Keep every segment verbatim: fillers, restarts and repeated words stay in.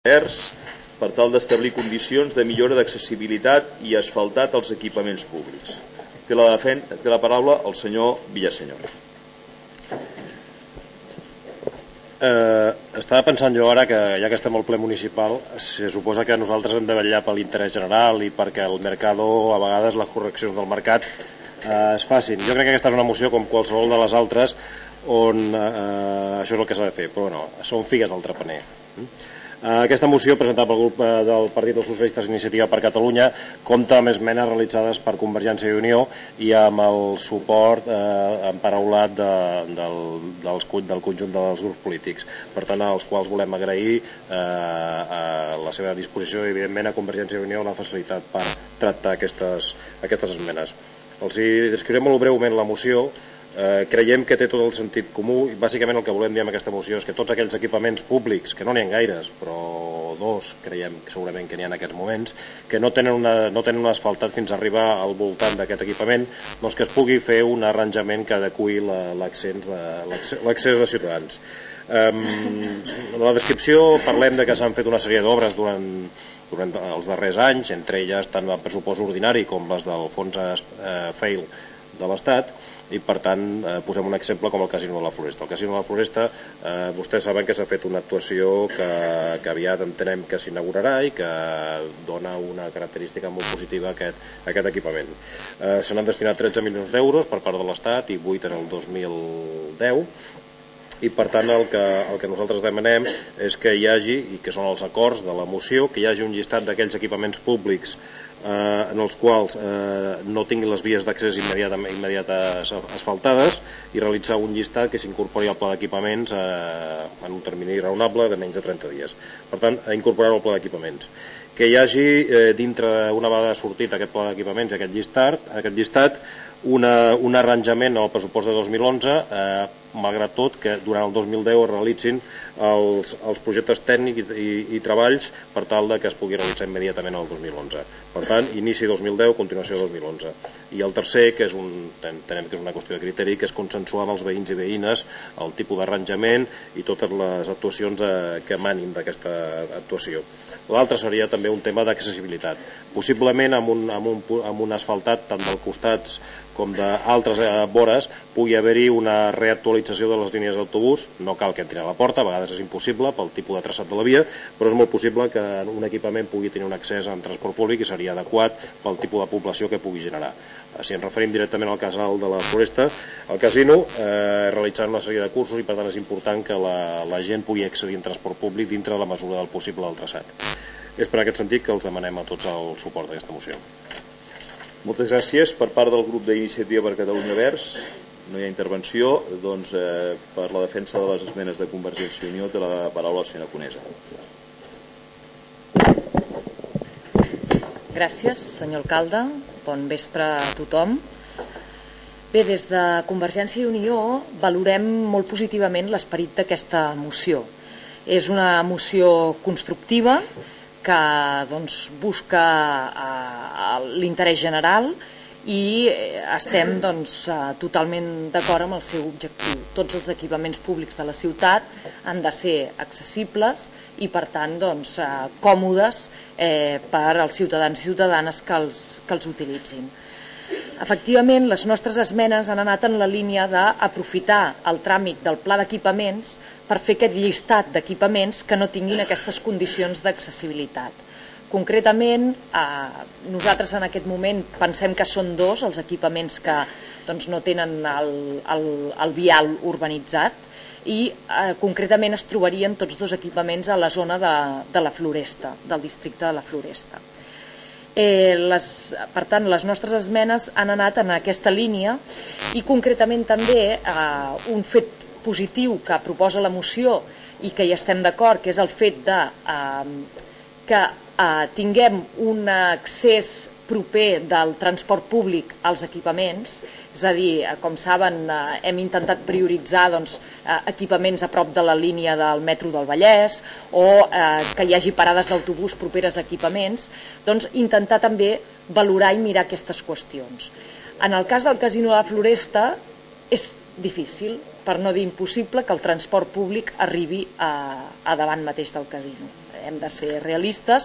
per tal d'establir condicions de millora d'accessibilitat i asfaltat als equipaments públics. Té la, té la paraula el senyor Villaseñor. Eh, estava pensant jo ara que ja que estem al ple municipal, se suposa que nosaltres hem de vetllar per l'interès general i perquè el mercado, a vegades les correccions del mercat eh, es facin. Jo crec que aquesta és una moció com qualsevol de les altres on eh, això és el que s'ha de fer, però bueno, són figues del trepaner. Aquesta moció presentada pel grup del Partit dels Socialistes Iniciativa per Catalunya compta amb esmenes realitzades per Convergència i Unió i amb el suport eh, emparaulat de, del, dels, del conjunt dels grups polítics, per tant als quals volem agrair eh, a la seva disposició i evidentment a Convergència i Unió la facilitat per tractar aquestes, aquestes esmenes. Els hi descriuré molt breument la moció. Eh, creiem que té tot el sentit comú i bàsicament el que volem dir amb aquesta moció és que tots aquells equipaments públics, que no n'hi ha gaires però dos creiem que segurament que n'hi ha en aquests moments, que no tenen, una, no tenen un asfaltat fins a arribar al voltant d'aquest equipament, doncs que es pugui fer un arranjament que adeqüi l'accés de ciutadans. Eh, en la descripció parlem de que s'han fet una sèrie d'obres durant durant els darrers anys, entre elles tant el pressupost ordinari com les del fons eh, F E I L de l'Estat, i per tant eh, posem un exemple com el Casino de la Floresta. El Casino de la Floresta, eh, vostès saben que s'ha fet una actuació que, que aviat entenem que s'inaugurarà i que dona una característica molt positiva a aquest, a aquest equipament. Eh, se n'han destinat tretze milions d'euros per part de l'Estat i vuit en el dos mil deu, i per tant el que, el que nosaltres demanem és que hi hagi, i que són els acords de la moció, que hi hagi un llistat d'aquells equipaments públics eh, en els quals eh, no tinguin les vies d'accés immediat, immediates asfaltades i realitzar un llistat que s'incorpori al pla d'equipaments eh, en un termini raonable de menys de trenta dies. Per tant, a incorporar al pla d'equipaments. Que hi hagi eh, dintre, una vegada sortit aquest pla d'equipaments i aquest llistat, aquest llistat una, un arranjament al pressupost de dos mil onze, eh, malgrat tot que durant el dos mil deu es realitzin els, els projectes tècnics i, i, i treballs per tal de que es pugui realitzar immediatament el dos mil onze. Per tant, inici dos mil deu, continuació dos mil onze. I el tercer, que és un, entenem que és una qüestió de criteri, que és consensuar amb els veïns i veïnes el tipus d'arranjament i totes les actuacions eh, que emanin d'aquesta actuació. L'altre seria també un tema d'accessibilitat. Possiblement amb un, amb, un, amb un asfaltat tant dels costats com d'altres vores pugui haver-hi una reactualització de les línies d'autobús. No cal que entri a la porta, a vegades és impossible pel tipus de traçat de la via, però és molt possible que un equipament pugui tenir un accés en transport públic i seria adequat pel tipus de població que pugui generar. Si ens referim directament al casal de la Floresta, al casino, eh, realitzant una sèrie de cursos i per tant és important que la, la gent pugui accedir en transport públic dintre de la mesura del possible del traçat. És per aquest sentit que els demanem a tots el suport d'aquesta moció. Moltes gràcies. Per part del grup d'Iniciativa per Catalunya Verds no hi ha intervenció, doncs eh, per la defensa de les esmenes de Convergència i Unió té la paraula la senyora Conesa. Gràcies, senyor alcalde. Bon vespre a tothom. Bé, des de Convergència i Unió valorem molt positivament l'esperit d'aquesta moció. És una moció constructiva que doncs, busca eh, l'interès general i estem doncs, totalment d'acord amb el seu objectiu. Tots els equipaments públics de la ciutat han de ser accessibles i per tant doncs, còmodes eh, per als ciutadans i ciutadanes que els, que els utilitzin. Efectivament, les nostres esmenes han anat en la línia d'aprofitar el tràmit del pla d'equipaments per fer aquest llistat d'equipaments que no tinguin aquestes condicions d'accessibilitat. Concretament, eh, nosaltres en aquest moment pensem que són dos els equipaments que doncs, no tenen el, el, el vial urbanitzat i eh, concretament es trobarien tots dos equipaments a la zona de, de la Floresta, del districte de la Floresta. Eh, les, per tant, les nostres esmenes han anat en aquesta línia i concretament també eh, un fet positiu que proposa la moció i que hi estem d'acord, que és el fet de eh, que eh, tinguem un accés proper del transport públic als equipaments, és a dir, com saben, eh, hem intentat prioritzar doncs, eh, equipaments a prop de la línia del metro del Vallès o eh, que hi hagi parades d'autobús properes a equipaments, doncs intentar també valorar i mirar aquestes qüestions. En el cas del Casino de la Floresta és difícil, per no dir impossible, que el transport públic arribi a, a davant mateix del casino. hem de ser realistes,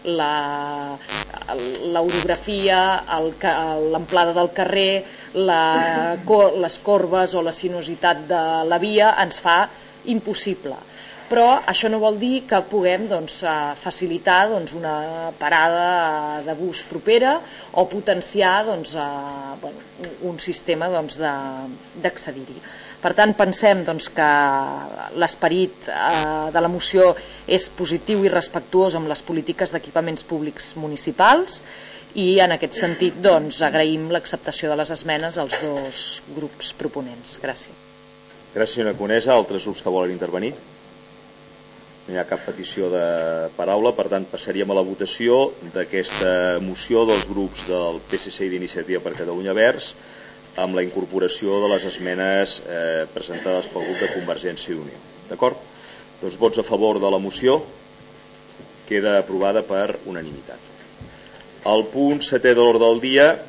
l'orografia, l'amplada del carrer, la, les corbes o la sinuositat de la via ens fa impossible. Però això no vol dir que puguem doncs, facilitar doncs, una parada de bus propera o potenciar doncs, a, bueno, un sistema doncs, d'accedir-hi. Per tant, pensem doncs, que l'esperit eh, de la moció és positiu i respectuós amb les polítiques d'equipaments públics municipals i en aquest sentit doncs, agraïm l'acceptació de les esmenes als dos grups proponents. Gràcies. Gràcies, senyora Conesa. Altres grups que volen intervenir? No hi ha cap petició de paraula, per tant passaríem a la votació d'aquesta moció dels grups del P S C i d'Iniciativa per Catalunya Verds amb la incorporació de les esmenes eh, presentades pel grup de Convergència i Unió. D'acord? Doncs vots a favor de la moció queda aprovada per unanimitat. El punt setè de l'ordre del dia